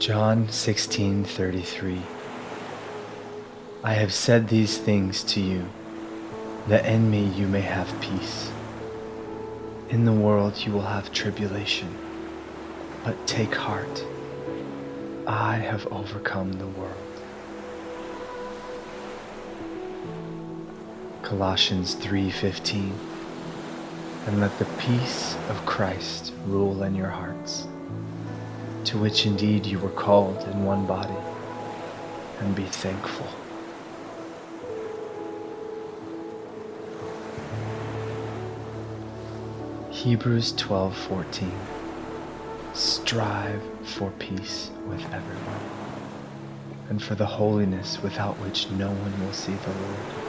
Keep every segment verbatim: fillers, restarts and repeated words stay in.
John sixteen thirty-three. I have said these things to you, that in me you may have peace. In the world you will have tribulation, but take heart. I have overcome the world. Colossians three fifteen. And let the peace of Christ rule in your hearts, to which indeed you were called in one body, and be thankful. Hebrews twelve fourteen. Strive for peace with everyone, and for the holiness without which no one will see the Lord.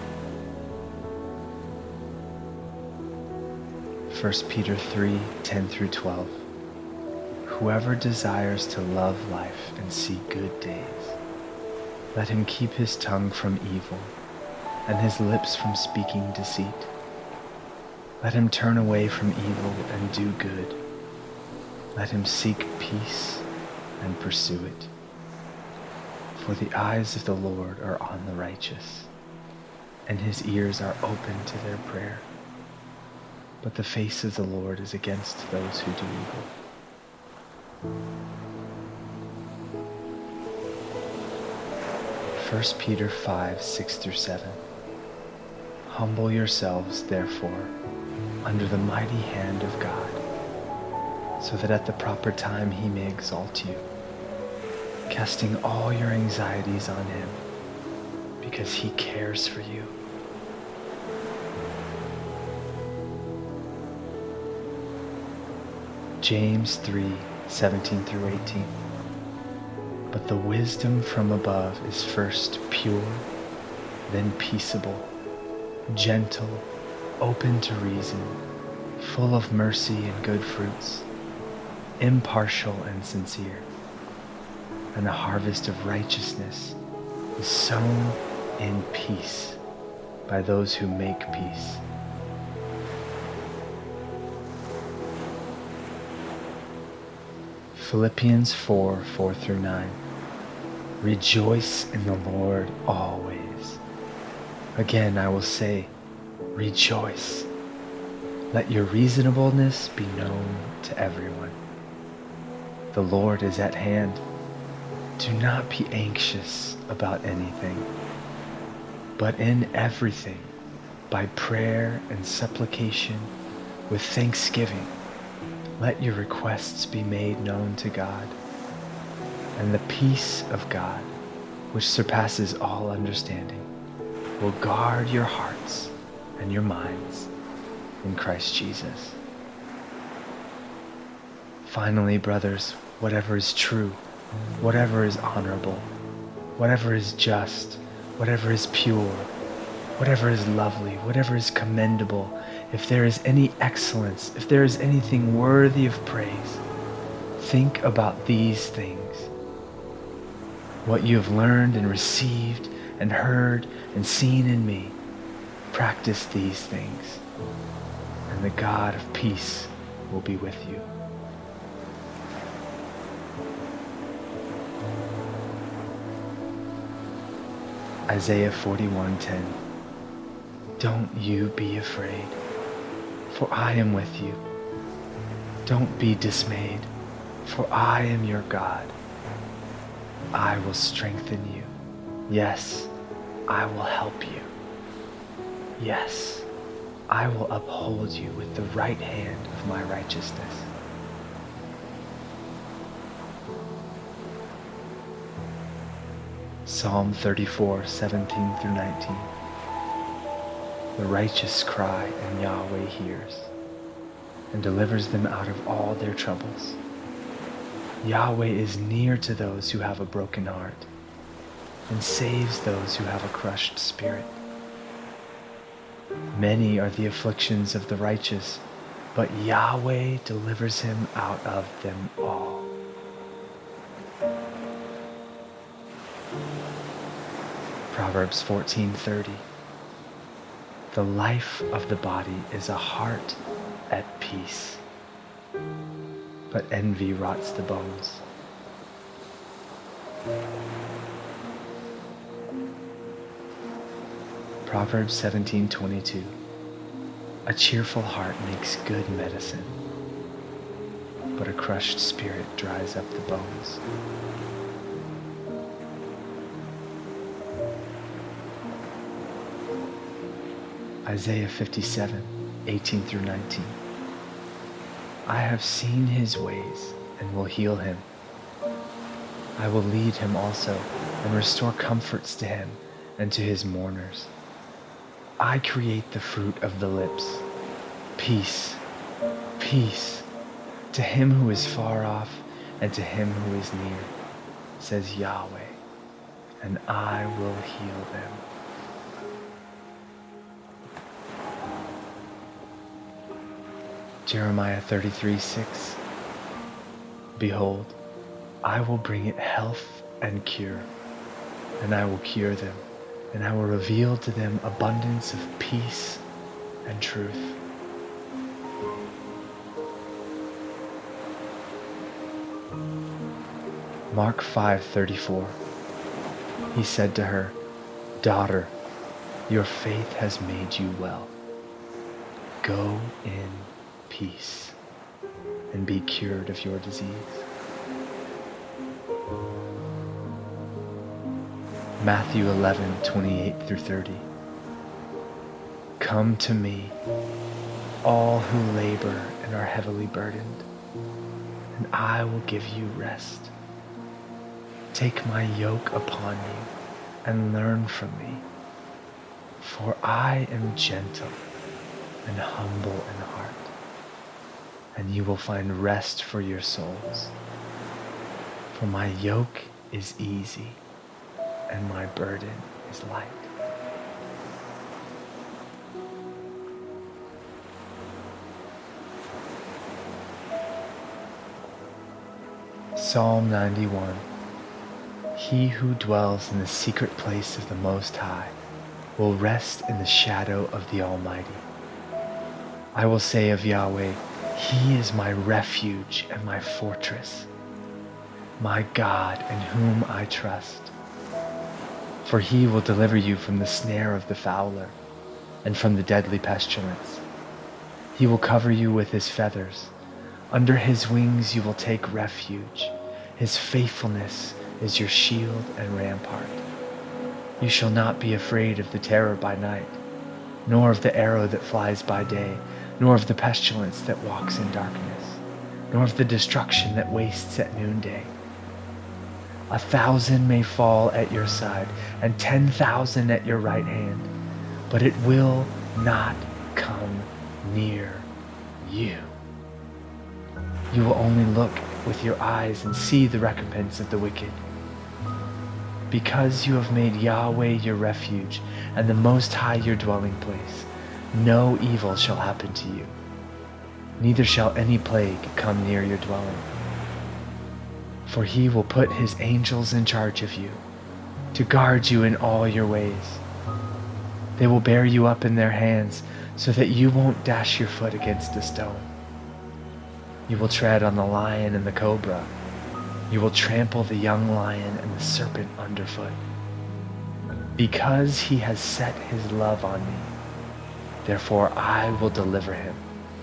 First Peter three ten through twelve. Whoever desires to love life and see good days, let him keep his tongue from evil and his lips from speaking deceit. Let him turn away from evil and do good. Let him seek peace and pursue it. For the eyes of the Lord are on the righteous, and his ears are open to their prayer. But the face of the Lord is against those who do evil. First Peter five six through seven. Humble yourselves, therefore, under the mighty hand of God, so that at the proper time he may exalt you, casting all your anxieties on him, because he cares for you. James three seventeen through eighteen. But the wisdom from above is first pure, then peaceable, gentle, open to reason, full of mercy and good fruits, impartial and sincere. And a harvest of righteousness is sown in peace by those who make peace. Philippians four four through nine. Rejoice in the Lord always. Again I will say, rejoice. Let your reasonableness be known to everyone. The Lord is at hand. Do not be anxious about anything, but in everything, by prayer and supplication, with thanksgiving, let your requests be made known to God, and the peace of God, which surpasses all understanding, will guard your hearts and your minds in Christ Jesus. Finally, brothers, whatever is true, whatever is honorable, whatever is just, whatever is pure, whatever is lovely, whatever is commendable, if there is any excellence, if there is anything worthy of praise, think about these things. What you have learned and received and heard and seen in me, practice these things, and the God of peace will be with you. Isaiah forty-one ten. Don't you be afraid, for I am with you. Don't be dismayed, for I am your God. I will strengthen you. Yes, I will help you. Yes, I will uphold you with the right hand of my righteousness. Psalm thirty-four seventeen through nineteen. The righteous cry, and Yahweh hears, and delivers them out of all their troubles. Yahweh is near to those who have a broken heart, and saves those who have a crushed spirit. Many are the afflictions of the righteous, but Yahweh delivers him out of them all. Proverbs fourteen thirty. The life of the body is a heart at peace, but envy rots the bones. Proverbs seventeen twenty-two. A cheerful heart makes good medicine, but a crushed spirit dries up the bones. Isaiah fifty-seven, eighteen through nineteen. I have seen his ways and will heal him. I will lead him also and restore comforts to him and to his mourners. I create the fruit of the lips. Peace, peace to him who is far off and to him who is near, says Yahweh, and I will heal them. Jeremiah thirty-three six. Behold, I will bring it health and cure, and I will cure them, and I will reveal to them abundance of peace and truth. Mark five thirty-four. He said to her, Daughter, your faith has made you well. Go in peace and be cured of your disease. Matthew eleven twenty-eight through thirty. Come to me, all who labor and are heavily burdened, and I will give you rest. Take my yoke upon you and learn from me, for I am gentle and humble in heart, and you will find rest for your souls. For my yoke is easy and my burden is light. Psalm ninety-one. He who dwells in the secret place of the Most High will rest in the shadow of the Almighty. I will say of Yahweh, He is my refuge and my fortress, my God in whom I trust. For He will deliver you from the snare of the fowler and from the deadly pestilence. He will cover you with His feathers. Under His wings you will take refuge. His faithfulness is your shield and rampart. You shall not be afraid of the terror by night, nor of the arrow that flies by day, nor of the pestilence that walks in darkness, nor of the destruction that wastes at noonday. A thousand may fall at your side, and ten thousand at your right hand, but it will not come near you. You will only look with your eyes and see the recompense of the wicked. Because you have made Yahweh your refuge and the Most High your dwelling place, no evil shall happen to you, neither shall any plague come near your dwelling. For He will put His angels in charge of you, to guard you in all your ways. They will bear you up in their hands, so that you won't dash your foot against a stone. You will tread on the lion and the cobra. You will trample the young lion and the serpent underfoot. Because He has set His love on me, therefore I will deliver him.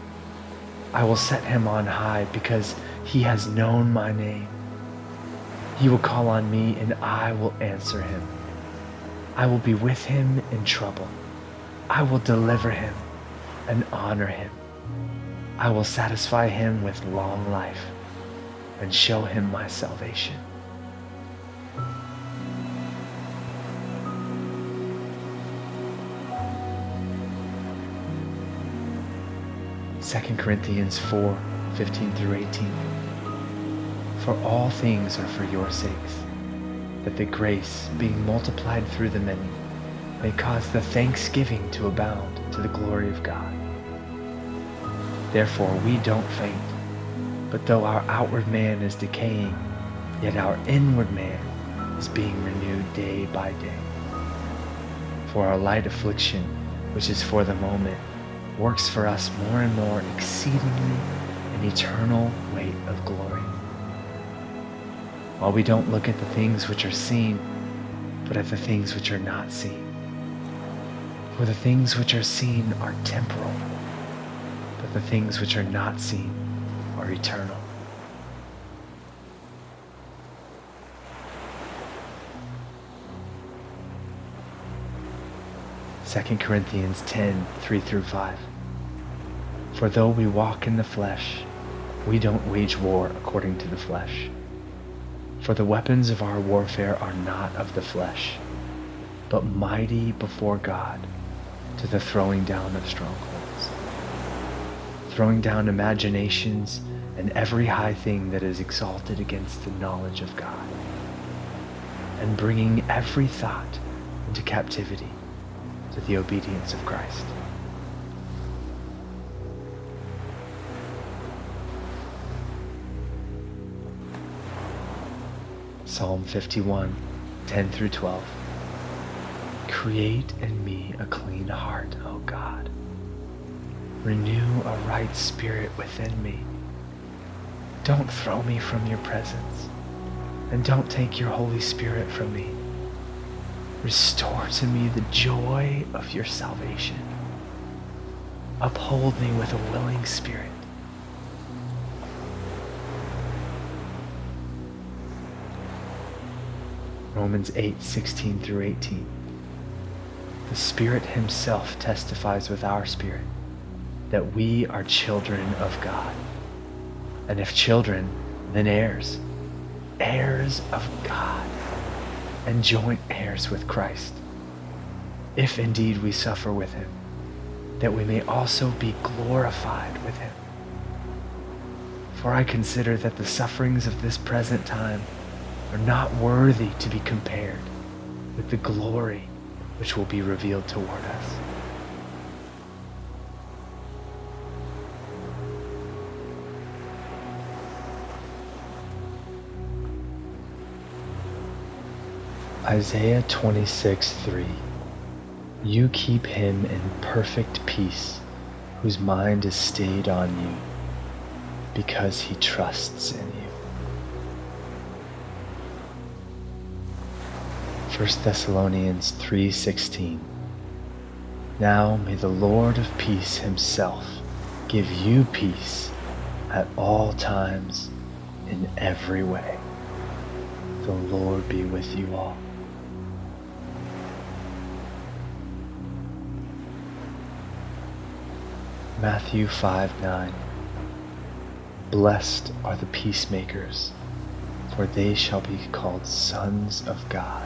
I will set him on high because he has known my name. He will call on me and I will answer him. I will be with him in trouble. I will deliver him and honor him. I will satisfy him with long life and show him my salvation. Second Corinthians four, fifteen through eighteen. For all things are for your sakes, that the grace, being multiplied through the many, may cause the thanksgiving to abound to the glory of God. Therefore we don't faint, but though our outward man is decaying, yet our inward man is being renewed day by day. For our light affliction, which is for the moment, works for us more and more exceedingly an eternal weight of glory. while we don't look at the things which are seen, but at the things which are not seen. For the things which are seen are temporal, but the things which are not seen are eternal. Second Corinthians ten, three through five. For though we walk in the flesh, we don't wage war according to the flesh. For the weapons of our warfare are not of the flesh, but mighty before God to the throwing down of strongholds, throwing down imaginations and every high thing that is exalted against the knowledge of God, and bringing every thought into captivity to the obedience of Christ. Psalm fifty-one, ten through twelve. Create in me a clean heart, O God. Renew a right spirit within me. Don't throw me from your presence, and don't take your Holy Spirit from me. Restore to me the joy of your salvation. Uphold me with a willing spirit. Romans eight, sixteen through eighteen. The Spirit himself testifies with our spirit that we are children of God. And if children, then heirs, heirs of God, and joint heirs with Christ, if indeed we suffer with him, that we may also be glorified with him. For I consider that the sufferings of this present time are not worthy to be compared with the glory which will be revealed toward us. Isaiah twenty-six, three. You keep him in perfect peace, whose mind is stayed on you, because he trusts in you. First Thessalonians three sixteen. Now may the Lord of peace himself give you peace at all times in every way. The Lord be with you all. Matthew five nine. Blessed are the peacemakers, for they shall be called sons of God.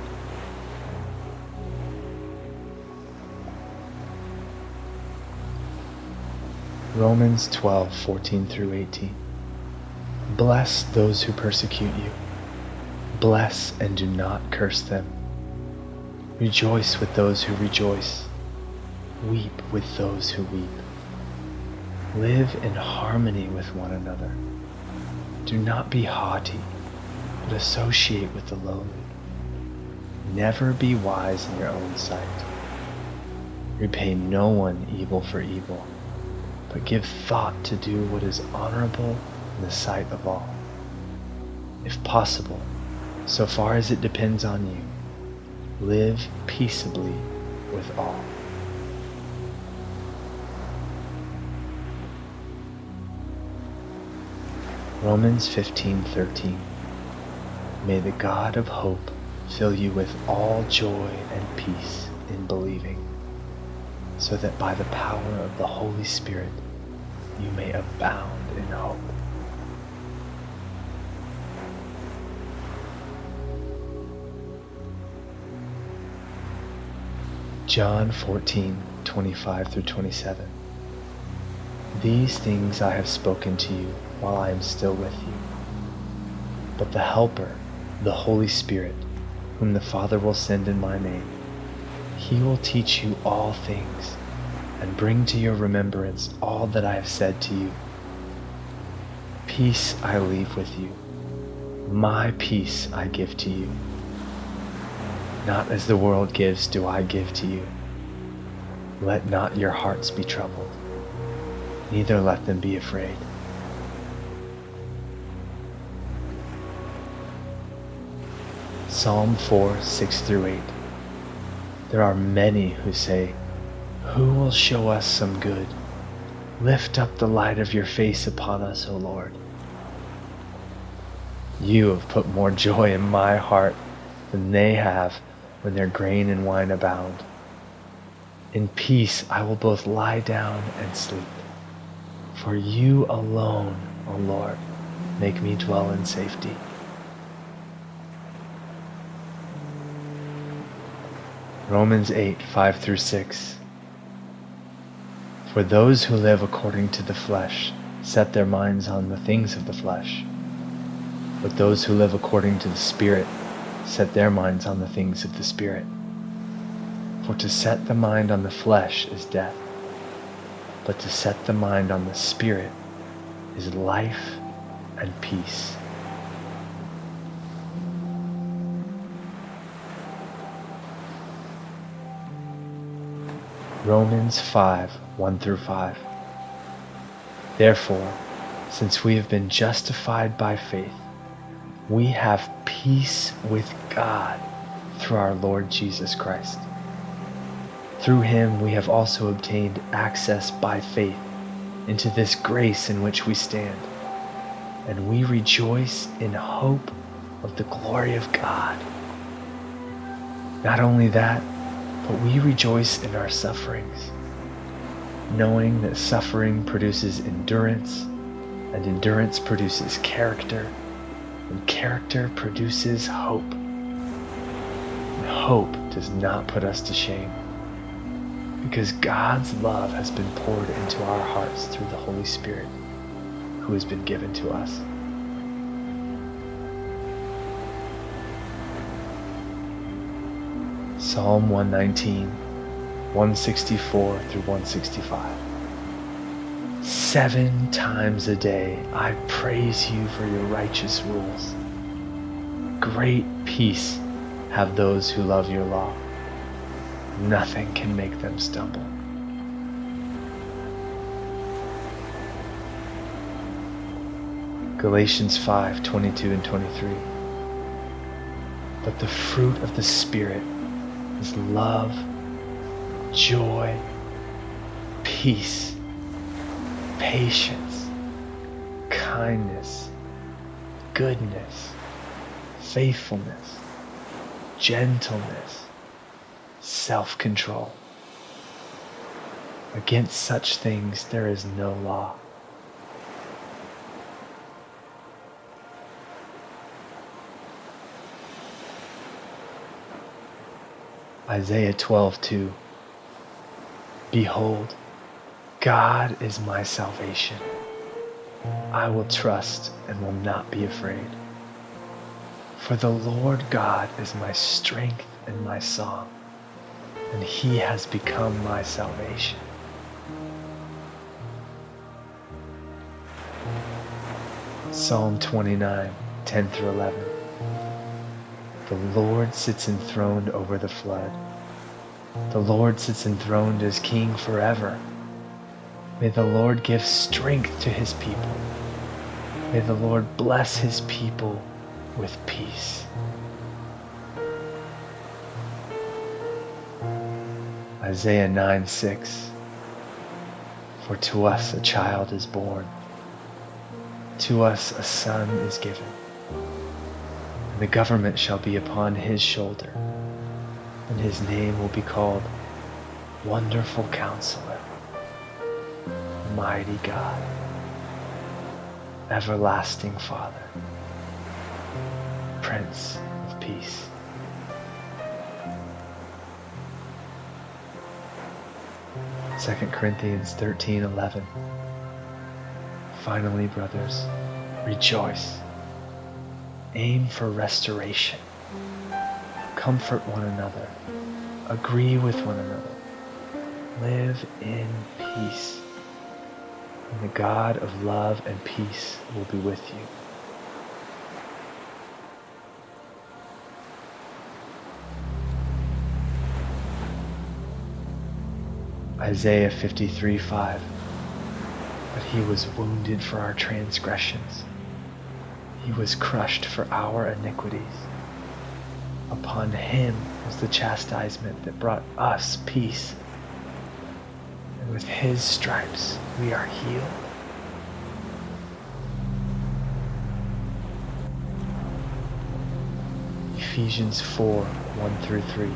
Romans twelve, fourteen through eighteen. Bless those who persecute you. Bless and do not curse them. Rejoice with those who rejoice. Weep with those who weep. Live in harmony with one another. Do not be haughty, but associate with the lowly. Never be wise in your own sight. Repay no one evil for evil, but give thought to do what is honorable in the sight of all. If possible, so far as it depends on you, live peaceably with all. Romans fifteen thirteen. May the God of hope fill you with all joy and peace in believing, so that by the power of the Holy Spirit you may abound in hope. John fourteen, twenty-five through twenty-seven. These things I have spoken to you while I am still with you. But the Helper, the Holy Spirit, whom the Father will send in my name, he will teach you all things and bring to your remembrance all that I have said to you. Peace I leave with you. My peace I give to you. Not as the world gives do I give to you. Let not your hearts be troubled, neither let them be afraid. Psalm four, six through eight. There are many who say, "Who will show us some good? Lift up the light of your face upon us, O Lord." You have put more joy in my heart than they have when their grain and wine abound. In peace I will both lie down and sleep. For you alone, O Lord, make me dwell in safety. Romans eight, five through six. For those who live according to the flesh set their minds on the things of the flesh, but those who live according to the Spirit set their minds on the things of the Spirit. For to set the mind on the flesh is death, but to set the mind on the Spirit is life and peace. Romans five, one through five. Therefore, since we have been justified by faith, we have peace with God through our Lord Jesus Christ. Through him we have also obtained access by faith into this grace in which we stand, and we rejoice in hope of the glory of God. Not only that, but we rejoice in our sufferings, knowing that suffering produces endurance, and endurance produces character, and character produces hope. And hope does not put us to shame, because God's love has been poured into our hearts through the Holy Spirit, who has been given to us. Psalm one nineteen, one sixty-four through one sixty-five. Seven times a day I praise you for your righteous rules. Great peace have those who love your law. Nothing can make them stumble. Galatians five, twenty-two and twenty-three. But the fruit of the Spirit is love, joy, peace, patience, kindness, goodness, faithfulness, gentleness, self-control. Against such things there is no law. Isaiah twelve, two. Behold, God is my salvation. I will trust and will not be afraid. For the Lord God is my strength and my song, and he has become my salvation. Psalm twenty-nine, ten through eleven. The Lord sits enthroned over the flood. The Lord sits enthroned as King forever. May the Lord give strength to his people. May the Lord bless his people with peace. Isaiah nine, six. For to us a child is born, to us a son is given, and the government shall be upon his shoulder, and his name will be called Wonderful Counselor, Mighty God, Everlasting Father, Prince of Peace. Second Corinthians thirteen, eleven. Finally, brothers, rejoice. Aim for restoration. Comfort one another. Agree with one another. Live in peace. And the God of love and peace will be with you. Isaiah fifty-three, five. But he was wounded for our transgressions. He was crushed for our iniquities. Upon him was the chastisement that brought us peace, and with his stripes we are healed. Ephesians four, one through three.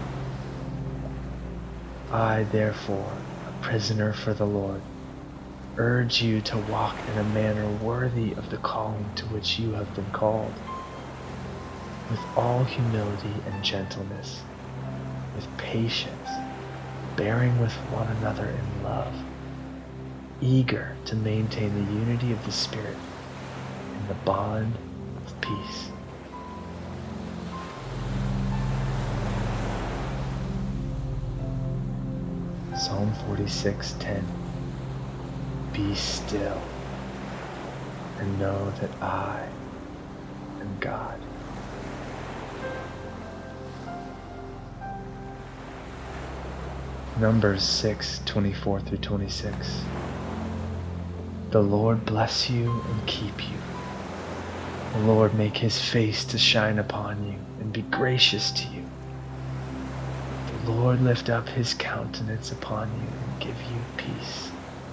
I, therefore, a prisoner for the Lord, urge you to walk in a manner worthy of the calling to which you have been called, with all humility and gentleness, with patience, bearing with one another in love, eager to maintain the unity of the Spirit in the bond of peace. Psalm forty-six, ten. Be still and know that I am God. Numbers six, twenty-four through twenty-six. The Lord bless you and keep you. The Lord make his face to shine upon you and be gracious to you. The Lord lift up his countenance upon you and give you peace.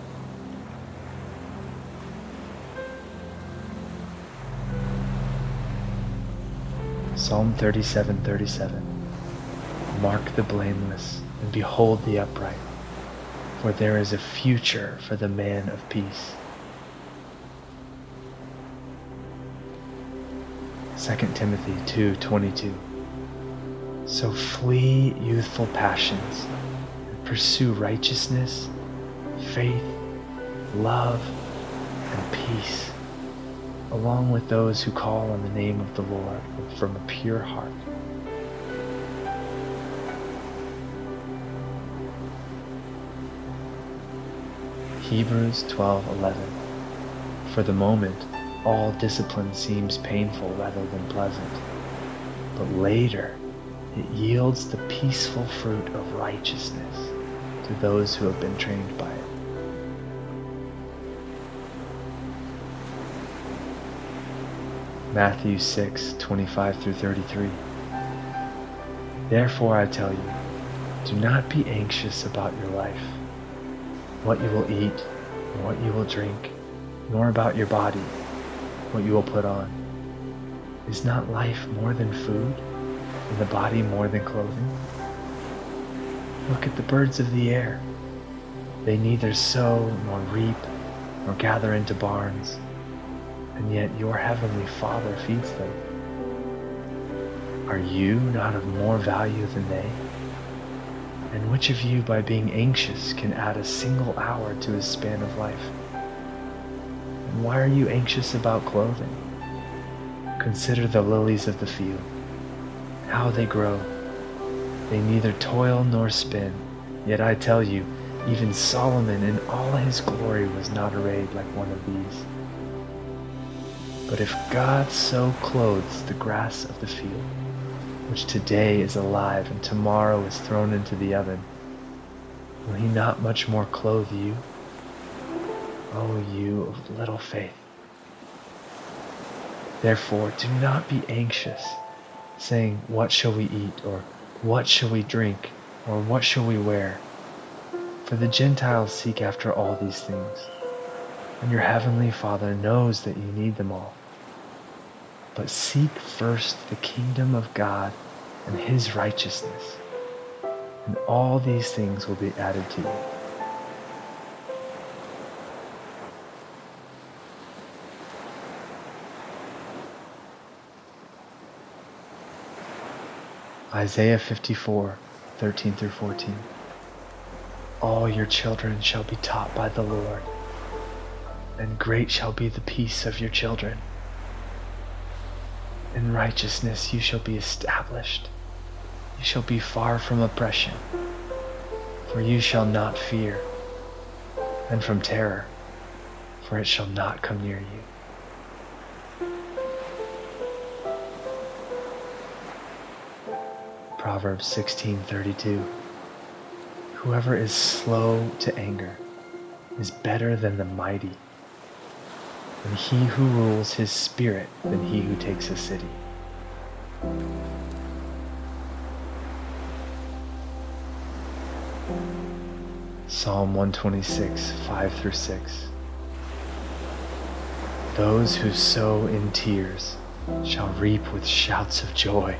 Psalm thirty-seven, thirty-seven. Mark the blameless and behold the upright, for there is a future for the man of peace. Second Timothy two, twenty-two. So flee youthful passions and pursue righteousness, faith, love, and peace, along with those who call on the name of the Lord from a pure heart. Hebrews twelve, eleven. For the moment, all discipline seems painful rather than pleasant, but later it yields the peaceful fruit of righteousness to those who have been trained by it. Matthew six, twenty-five through thirty-three. Therefore I tell you, do not be anxious about your life, what you will eat or what you will drink, nor about your body, what you will put on. Is not life more than food, and the body more than clothing? Look at the birds of the air. They neither sow nor reap nor gather into barns, and yet your heavenly Father feeds them. Are you not of more value than they? And which of you, by being anxious, can add a single hour to his span of life? And why are you anxious about clothing? Consider the lilies of the field, how they grow. They neither toil nor spin. Yet I tell you, even Solomon in all his glory was not arrayed like one of these. But if God so clothes the grass of the field, which today is alive and tomorrow is thrown into the oven, will he not much more clothe you, O you of little faith? Therefore do not be anxious, saying, what shall we eat, or what shall we drink, or what shall we wear? For the Gentiles seek after all these things, and your heavenly Father knows that you need them all. But seek first the kingdom of God and his righteousness, and all these things will be added to you. Isaiah fifty-four, thirteen through fourteen. All your children shall be taught by the Lord, and great shall be the peace of your children. In righteousness you shall be established. You shall be far from oppression, for you shall not fear, and from terror, for it shall not come near you. Proverbs sixteen thirty-two. Whoever is slow to anger is better than the mighty, and he who rules his spirit than he who takes a city. Psalm one twenty-six, five through six. Those who sow in tears shall reap with shouts of joy.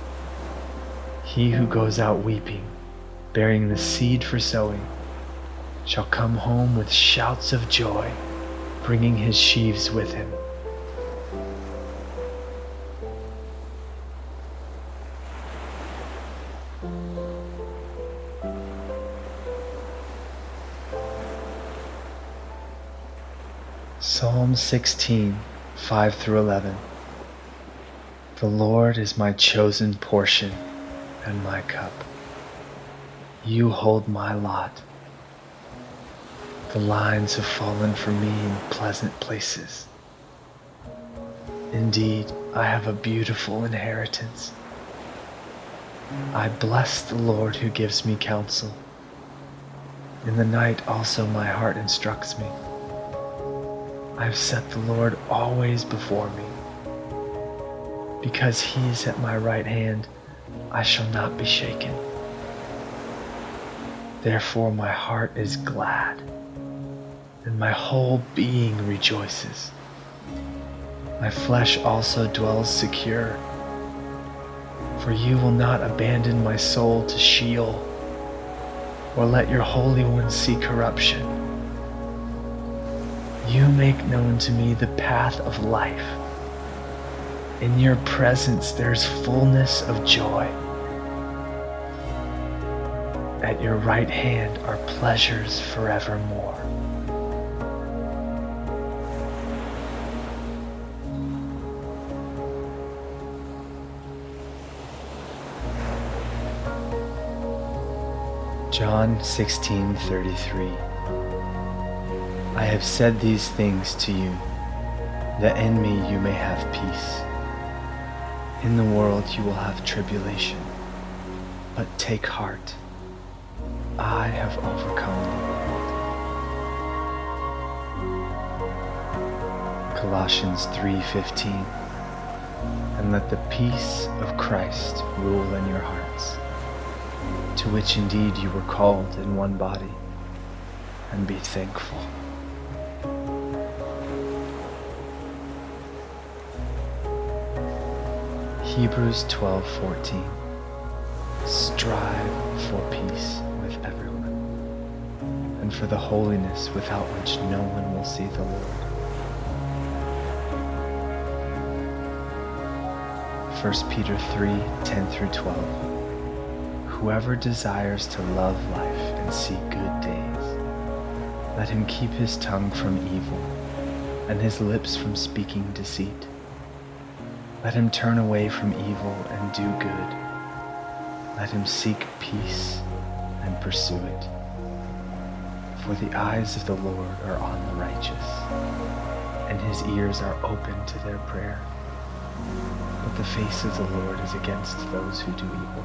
He who goes out weeping, bearing the seed for sowing, shall come home with shouts of joy, bringing his sheaves with him. Psalm sixteen, five through eleven. The Lord is my chosen portion and my cup. You hold my lot. The lines have fallen for me in pleasant places. Indeed, I have a beautiful inheritance. I bless the Lord who gives me counsel. In the night also my heart instructs me. I have set the Lord always before me. Because he is at my right hand, I shall not be shaken. Therefore my heart is glad, and my whole being rejoices. My flesh also dwells secure, for you will not abandon my soul to Sheol, or let your Holy One see corruption. You make known to me the path of life. In your presence there is fullness of joy. At your right hand are pleasures forevermore. John sixteen thirty-three. I have said these things to you, that in me you may have peace. In the world you will have tribulation, but take heart. I have overcome the world. Colossians three fifteen. And let the peace of Christ rule in your hearts, to which indeed you were called in one body, and be thankful. Hebrews twelve fourteen. Strive for peace with everyone, and for the holiness without which no one will see the Lord. First Peter three ten through twelve. Whoever desires to love life and see good days, let him keep his tongue from evil and his lips from speaking deceit. Let him turn away from evil and do good. Let him seek peace and pursue it. For the eyes of the Lord are on the righteous, and his ears are open to their prayer. But the face of the Lord is against those who do evil.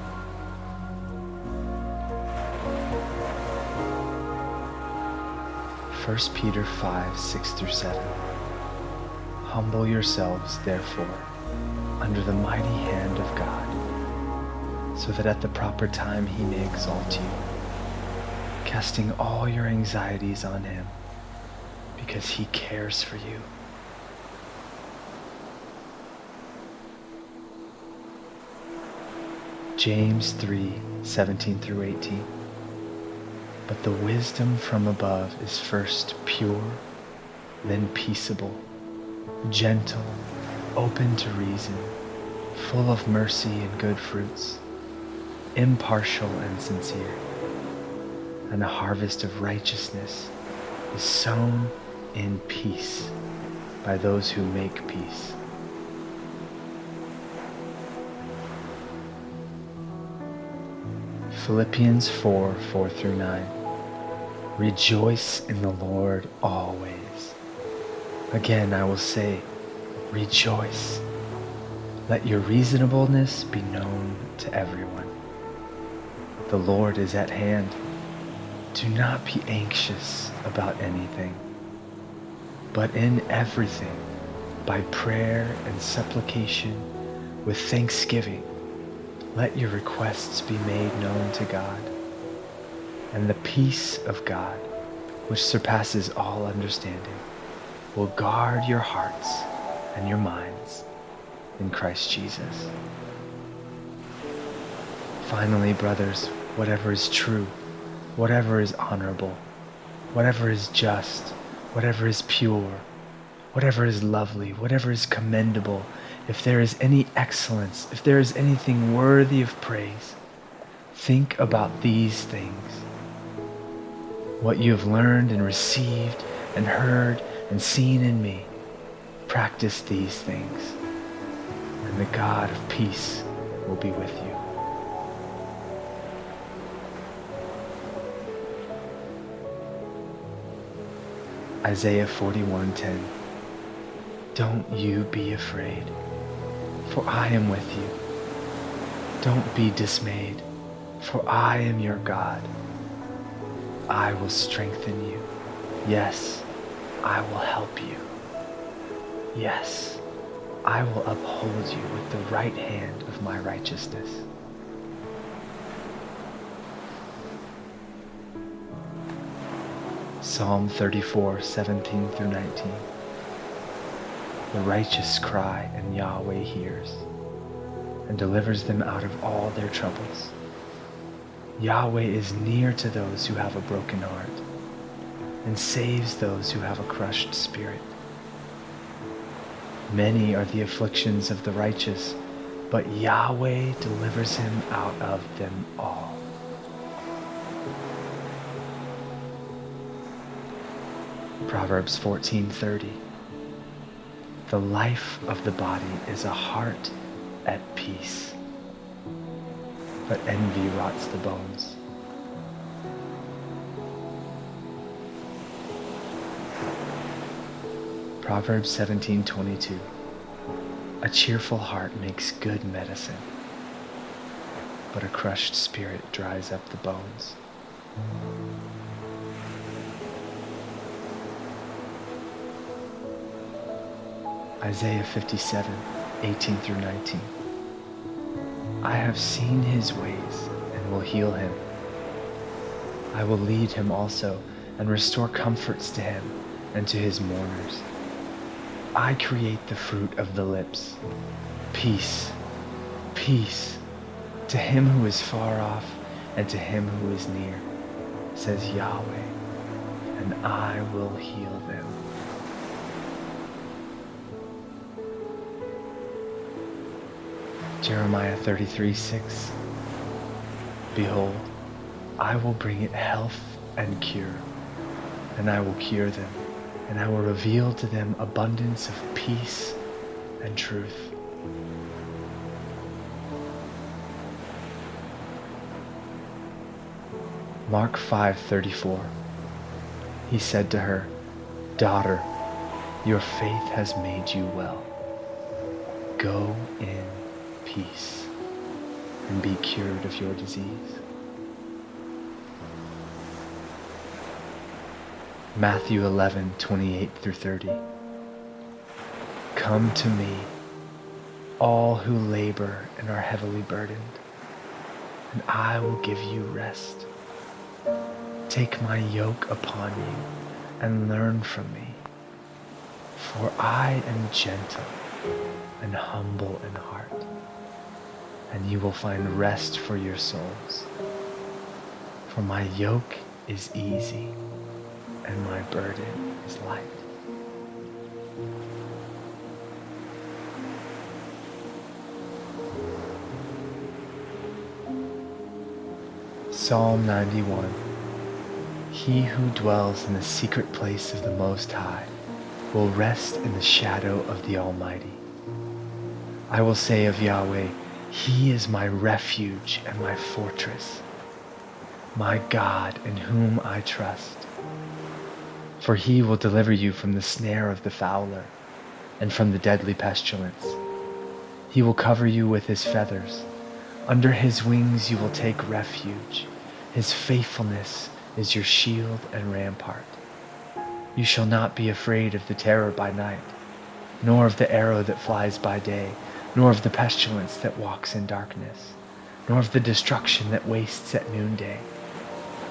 First Peter five six through seven. Humble yourselves, therefore, under the mighty hand of God, so that at the proper time he may exalt you, casting all your anxieties on him, because he cares for you. James three seventeen through eighteen. But the wisdom from above is first pure, then peaceable, gentle, open to reason, full of mercy and good fruits, impartial and sincere. And a harvest of righteousness is sown in peace by those who make peace. Philippians four four through nine. Rejoice in the Lord always. Again I will say, rejoice. Let your reasonableness be known to everyone. The Lord is at hand. Do not be anxious about anything, but in everything, by prayer and supplication, with thanksgiving, let your requests be made known to God. And the peace of God, which surpasses all understanding, will guard your hearts and your minds in Christ Jesus. Finally, brothers, whatever is true, whatever is honorable, whatever is just, whatever is pure, whatever is lovely, whatever is commendable, if there is any excellence, if there is anything worthy of praise, think about these things. What you have learned and received and heard and seen in me, practice these things, and the God of peace will be with you. Isaiah forty-one ten. Don't you be afraid, for I am with you. Don't be dismayed, for I am your God. I will strengthen you. Yes, I will help you. Yes, I will uphold you with the right hand of my righteousness. Psalm thirty-four, seventeen through nineteen. The righteous cry, and Yahweh hears, and delivers them out of all their troubles. Yahweh is near to those who have a broken heart, and saves those who have a crushed spirit. Many are the afflictions of the righteous, but Yahweh delivers him out of them all. Proverbs fourteen thirty. The life of the body is a heart at peace, but envy rots the bones. Proverbs seventeen twenty-two. A cheerful heart makes good medicine, but a crushed spirit dries up the bones. Isaiah fifty-seven, eighteen through nineteen. I have seen his ways and will heal him. I will lead him also and restore comforts to him and to his mourners. I create the fruit of the lips. Peace, peace to him who is far off and to him who is near, says Yahweh, and I will heal them. Jeremiah thirty-three six. Behold, I will bring it health and cure, and I will cure them, and I will reveal to them abundance of peace and truth. Mark five thirty-four. He said to her, Daughter, your faith has made you well. Go in peace and be cured of your disease. Matthew eleven twenty-eight through thirty. Come to me, all who labor and are heavily burdened, and I will give you rest. Take my yoke upon you and learn from me, for I am gentle and humble in heart, and you will find rest for your souls. For my yoke is easy and my burden is light. Psalm ninety-one. He who dwells in the secret place of the Most High will rest in the shadow of the Almighty. I will say of Yahweh, He is my refuge and my fortress, my God in whom I trust. For He will deliver you from the snare of the fowler and from the deadly pestilence. He will cover you with His feathers. Under His wings you will take refuge. His faithfulness is your shield and rampart. You shall not be afraid of the terror by night, nor of the arrow that flies by day, nor of the pestilence that walks in darkness, nor of the destruction that wastes at noonday.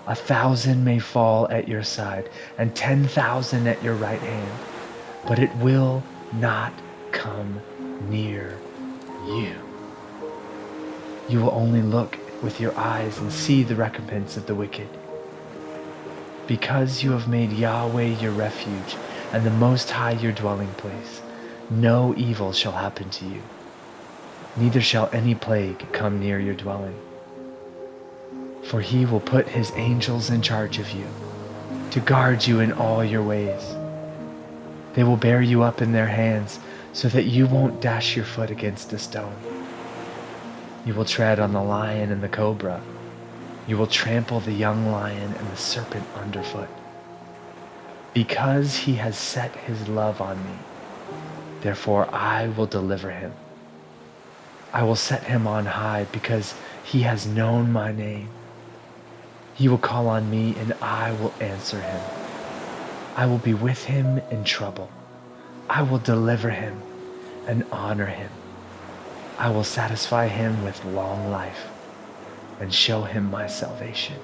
A thousand may fall at your side and ten thousand at your right hand, but it will not come near you. You will only look with your eyes and see the recompense of the wicked. Because you have made Yahweh your refuge and the Most High your dwelling place, no evil shall happen to you, neither shall any plague come near your dwelling. For he will put his angels in charge of you, to guard you in all your ways. They will bear you up in their hands, so that you won't dash your foot against a stone. You will tread on the lion and the cobra. You will trample the young lion and the serpent underfoot. Because he has set his love on me, therefore I will deliver him. I will set him on high because he has known my name. He will call on me and I will answer him. I will be with him in trouble. I will deliver him and honor him. I will satisfy him with long life and show him my salvation.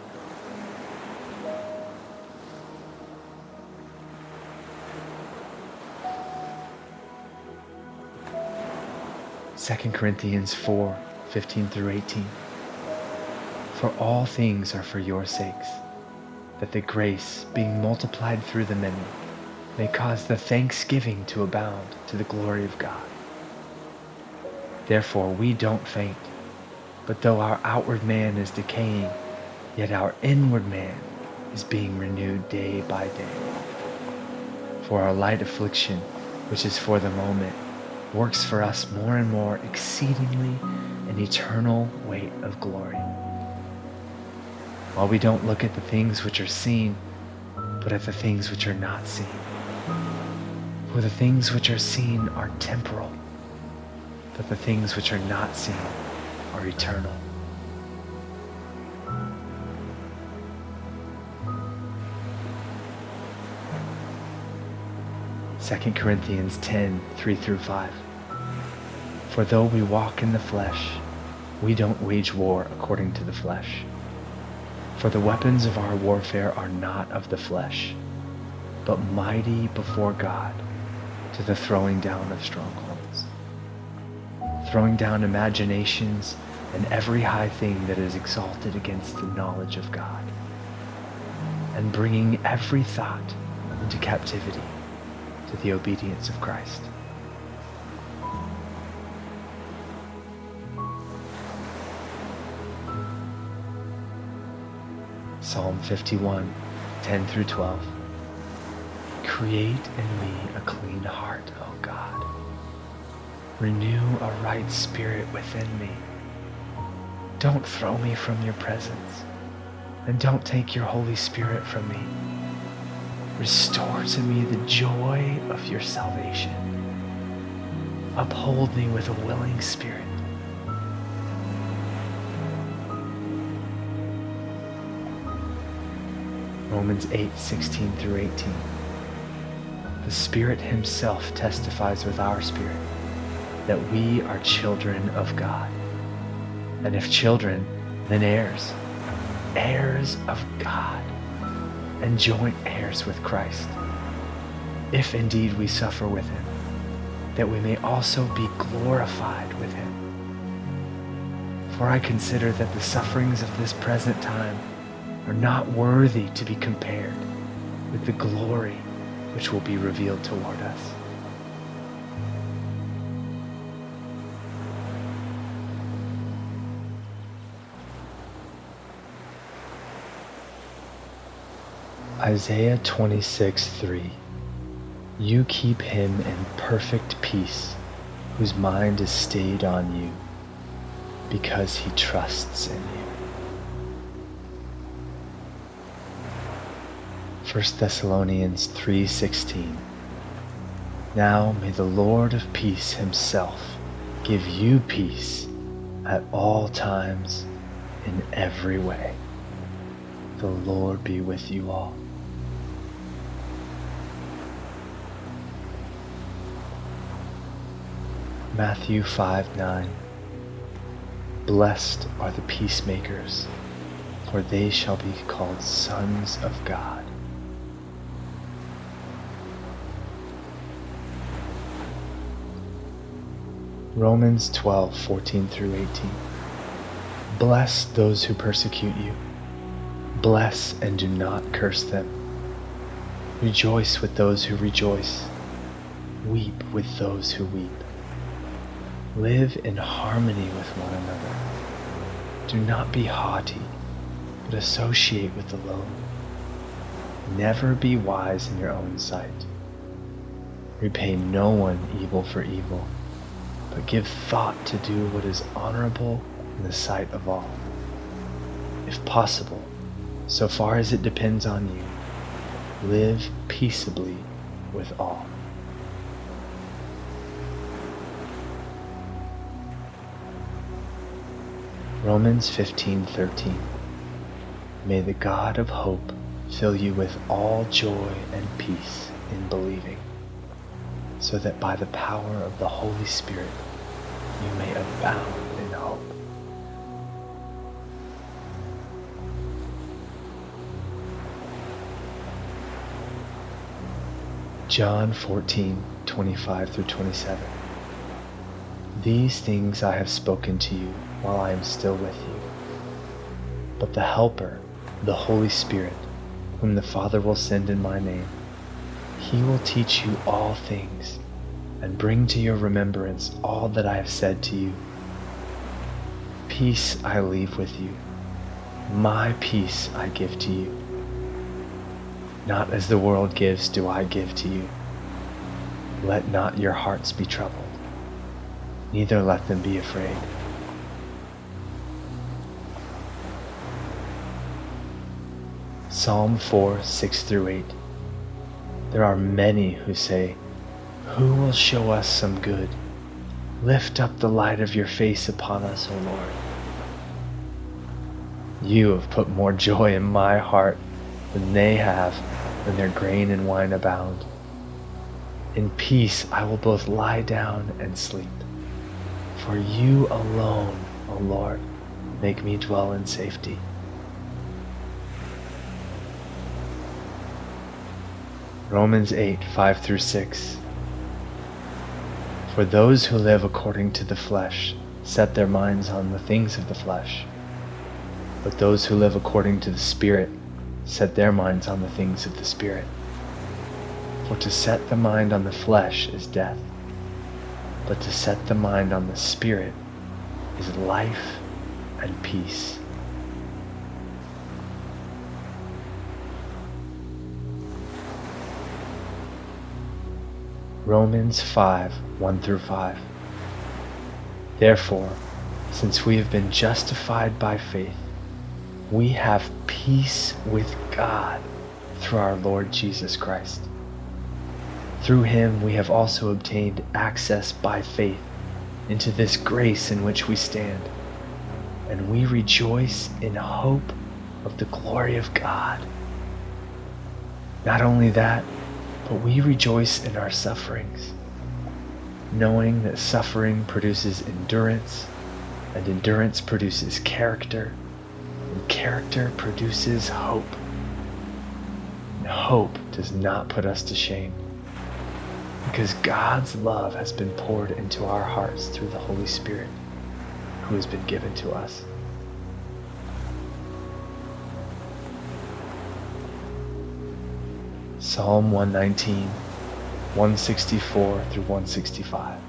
Second Corinthians four, fifteen through eighteen. For all things are for your sakes, that the grace, being multiplied through the many, may cause the thanksgiving to abound to the glory of God. Therefore we don't faint, but though our outward man is decaying, yet our inward man is being renewed day by day. For our light affliction, which is for the moment, works for us more and more exceedingly an eternal weight of glory. While we don't look at the things which are seen, but at the things which are not seen. For the things which are seen are temporal, but the things which are not seen are eternal. Second Corinthians ten, three through five. For though we walk in the flesh, we don't wage war according to the flesh. For the weapons of our warfare are not of the flesh, but mighty before God to the throwing down of strongholds, throwing down imaginations and every high thing that is exalted against the knowledge of God, and bringing every thought into captivity to the obedience of Christ. Psalm fifty-one, ten through twelve. Create in me a clean heart, O God. Renew a right spirit within me. Don't throw me from your presence, and don't take your Holy Spirit from me. Restore to me the joy of your salvation. Uphold me with a willing spirit. Romans eight, sixteen through eighteen. The Spirit himself testifies with our spirit that we are children of God. And if children, then heirs, heirs of God, and joint heirs with Christ, if indeed we suffer with him, that we may also be glorified with him. For I consider that the sufferings of this present time are not worthy to be compared with the glory which will be revealed toward us. Isaiah twenty-six, three. You keep him in perfect peace, whose mind is stayed on you, because he trusts in you. First Thessalonians three sixteen. Now may the Lord of peace himself give you peace at all times in every way. The Lord be with you all. Matthew five nine. Blessed are the peacemakers, for they shall be called sons of God. Romans twelve, fourteen through eighteen. Bless those who persecute you. Bless and do not curse them. Rejoice with those who rejoice. Weep with those who weep. Live in harmony with one another. Do not be haughty, but associate with the lowly. Never be wise in your own sight. Repay no one evil for evil, but give thought to do what is honorable in the sight of all. If possible, so far as it depends on you, live peaceably with all. Romans fifteen thirteen. May the God of hope fill you with all joy and peace in believing, so that by the power of the Holy Spirit you may abound in hope. John fourteen, twenty-five through twenty-seven. These things I have spoken to you while I am still with you. But the Helper, the Holy Spirit, whom the Father will send in my name, he will teach you all things and bring to your remembrance all that I have said to you. Peace I leave with you. My peace I give to you. Not as the world gives do I give to you. Let not your hearts be troubled, neither let them be afraid. Psalm four, six through eight. There are many who say, who will show us some good? Lift up the light of your face upon us, O Lord. You have put more joy in my heart than they have, when their grain and wine abound. In peace I will both lie down and sleep. For you alone, O Lord, make me dwell in safety. Romans eight, five through six. For those who live according to the flesh set their minds on the things of the flesh, but those who live according to the Spirit set their minds on the things of the Spirit. For to set the mind on the flesh is death, but to set the mind on the Spirit is life and peace. Romans five, one through five. Therefore, since we have been justified by faith, we have peace with God through our Lord Jesus Christ. Through him we have also obtained access by faith into this grace in which we stand, and we rejoice in hope of the glory of God. Not only that, but we rejoice in our sufferings, knowing that suffering produces endurance, and endurance produces character, and character produces hope. And hope does not put us to shame, because God's love has been poured into our hearts through the Holy Spirit, who has been given to us. Psalm one nineteen, one sixty-four through one sixty-five.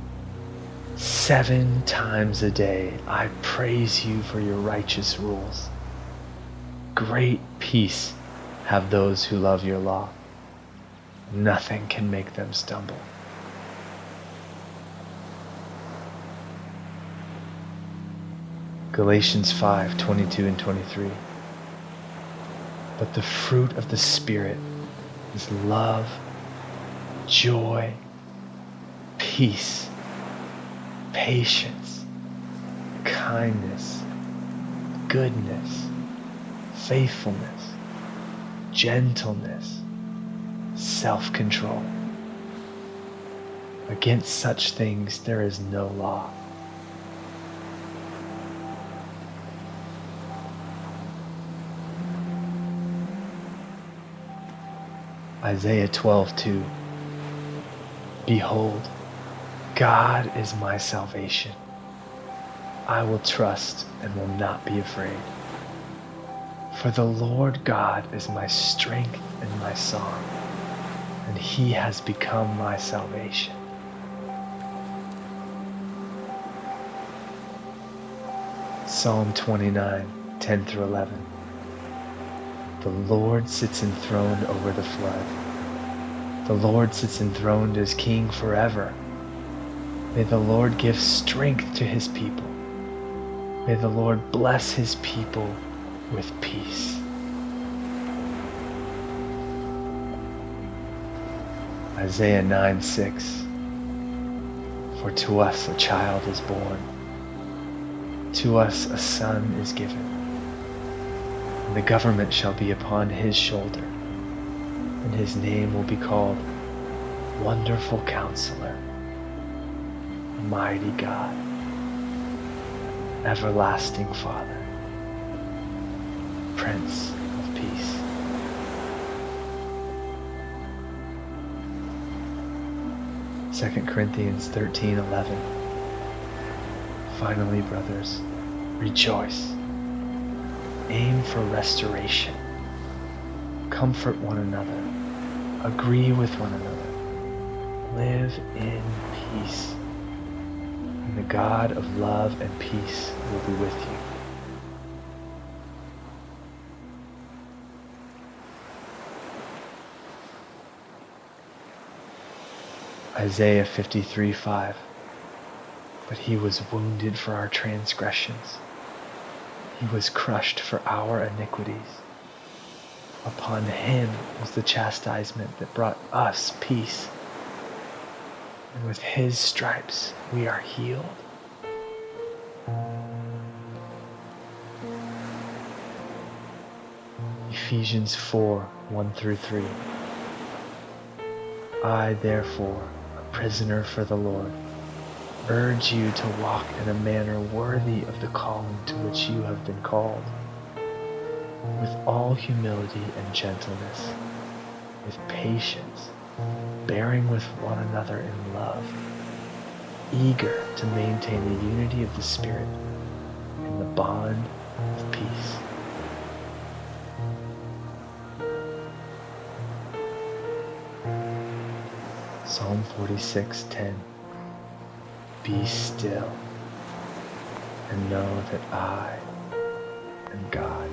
Seven times a day I praise you for your righteous rules. Great peace have those who love your law. Nothing can make them stumble. Galatians five, twenty-two and twenty-three. But the fruit of the Spirit is love, joy, peace, patience, kindness, goodness, faithfulness, gentleness, self-control. Against such things there is no law. Isaiah twelve two. Behold, God is my salvation. I will trust and will not be afraid. For the Lord God is my strength and my song, and he has become my salvation. Psalm twenty-nine, ten through eleven. The Lord sits enthroned over the flood. The Lord sits enthroned as King forever. May the Lord give strength to his people. May the Lord bless his people with peace. Isaiah nine six. For to us a child is born, to us a son is given, and the government shall be upon his shoulder, and his name will be called Wonderful Counselor, Mighty God, Everlasting Father, Prince of Peace. Second Corinthians thirteen eleven. Finally, brothers, rejoice. Aim for restoration. Comfort one another. Agree with one another. Live in peace. And the God of love and peace will be with you. Isaiah fifty-three five. But he was wounded for our transgressions. He was crushed for our iniquities. Upon him was the chastisement that brought us peace. And with his stripes we are healed. Ephesians four one through three. I, therefore, a prisoner for the Lord, urge you to walk in a manner worthy of the calling to which you have been called, with all humility and gentleness, with patience, bearing with one another in love, eager to maintain the unity of the Spirit in the bond of peace. Psalm forty-six ten. Be still and know that I am God.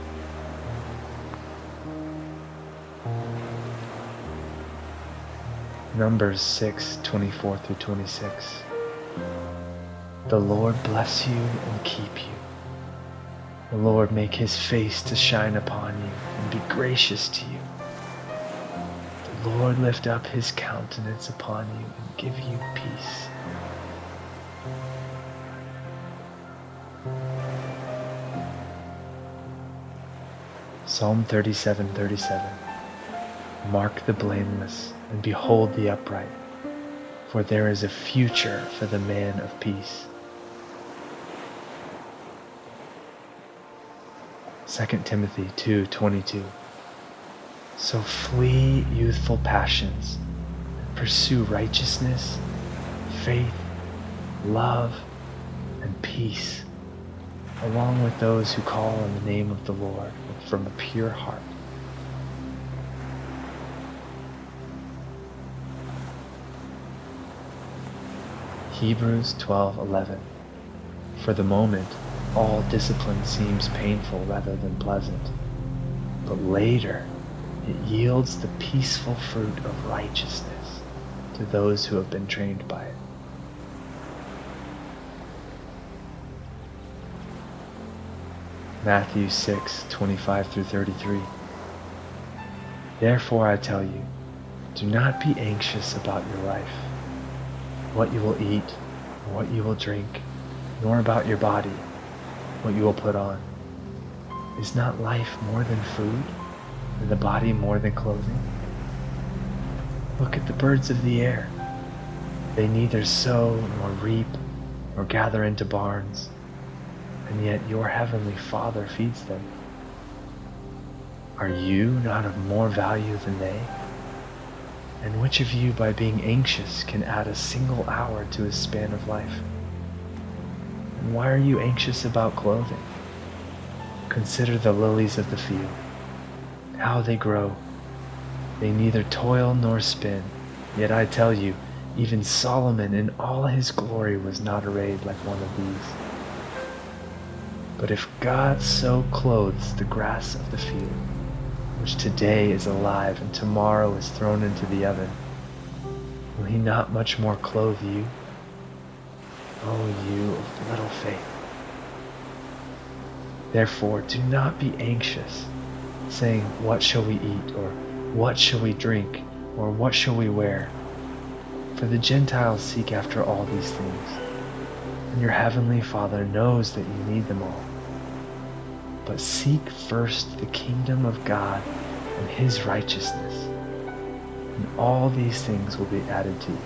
Numbers six twenty-four through twenty-six. The Lord bless you and keep you. The Lord make his face to shine upon you and be gracious to you. The Lord lift up his countenance upon you and give you peace. Psalm thirty-seven thirty-seven. Mark the blameless and behold the upright, for there is a future for the man of peace. Second Timothy two twenty-two. So flee youthful passions, and pursue righteousness, faith, love, and peace, along with those who call on the name of the Lord from a pure heart. Hebrews twelve eleven. For the moment, all discipline seems painful rather than pleasant, but later it yields the peaceful fruit of righteousness to those who have been trained by it. Matthew six twenty-five through thirty-three. Therefore I tell you, do not be anxious about your life, what you will eat, or what you will drink, nor about your body, what you will put on. Is not life more than food, and the body more than clothing? Look at the birds of the air. They neither sow nor reap nor gather into barns, and yet your heavenly Father feeds them. Are you not of more value than they? And which of you, by being anxious, can add a single hour to his span of life? And why are you anxious about clothing? Consider the lilies of the field, how they grow. They neither toil nor spin. Yet I tell you, even Solomon in all his glory was not arrayed like one of these. But if God so clothes the grass of the field, which today is alive and tomorrow is thrown into the oven, will he not much more clothe you, O you of little faith? Therefore do not be anxious, saying, what shall we eat, or what shall we drink, or what shall we wear? For the Gentiles seek after all these things, and your heavenly Father knows that you need them all. But seek first the kingdom of God and his righteousness, and all these things will be added to you.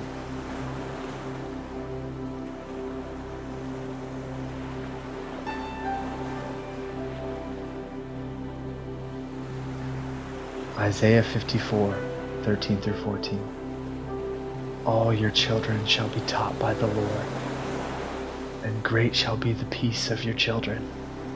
Isaiah fifty-four, thirteen through fourteen. All your children shall be taught by the Lord, and great shall be the peace of your children.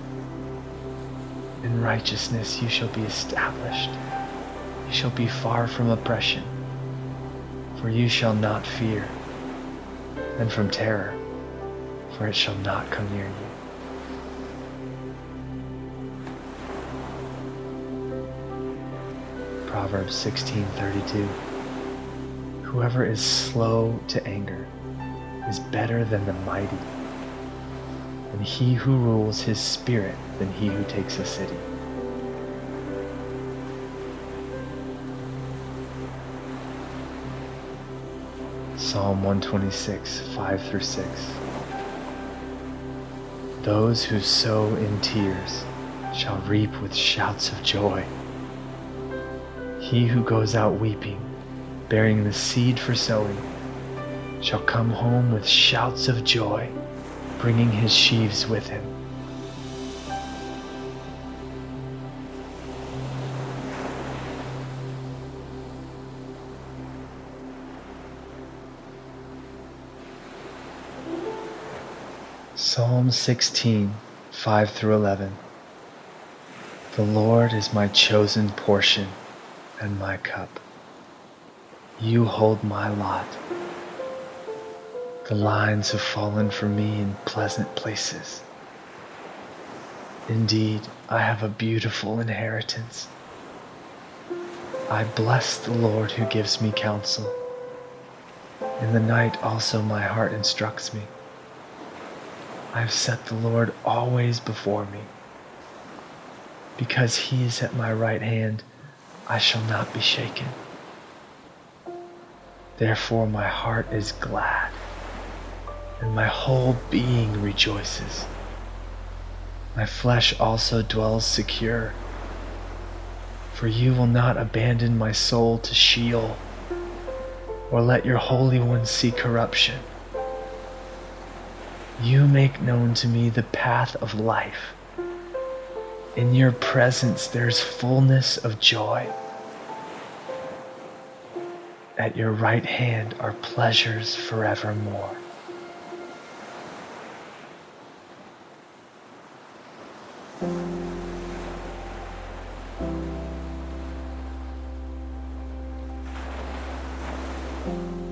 In righteousness you shall be established. You shall be far from oppression, for you shall not fear, and from terror, for it shall not come near you. Proverbs sixteen thirty-two. Whoever is slow to anger is better than the mighty, and he who rules his spirit than he who takes a city. Psalm one twenty-six, five through six. Those who sow in tears shall reap with shouts of joy. He who goes out weeping, bearing the seed for sowing, shall come home with shouts of joy, bringing his sheaves with him. Psalm sixteen, five through eleven. The Lord is my chosen portion and my cup. You hold my lot. The lines have fallen for me in pleasant places. Indeed, I have a beautiful inheritance. I bless the Lord who gives me counsel. In the night also my heart instructs me. I have set the Lord always before me. Because he is at my right hand, I shall not be shaken. Therefore my heart is glad, and my whole being rejoices. My flesh also dwells secure, for you will not abandon my soul to Sheol, or let your Holy One see corruption. You make known to me the path of life. In your presence there's fullness of joy. At your right hand are pleasures forevermore. Thank you.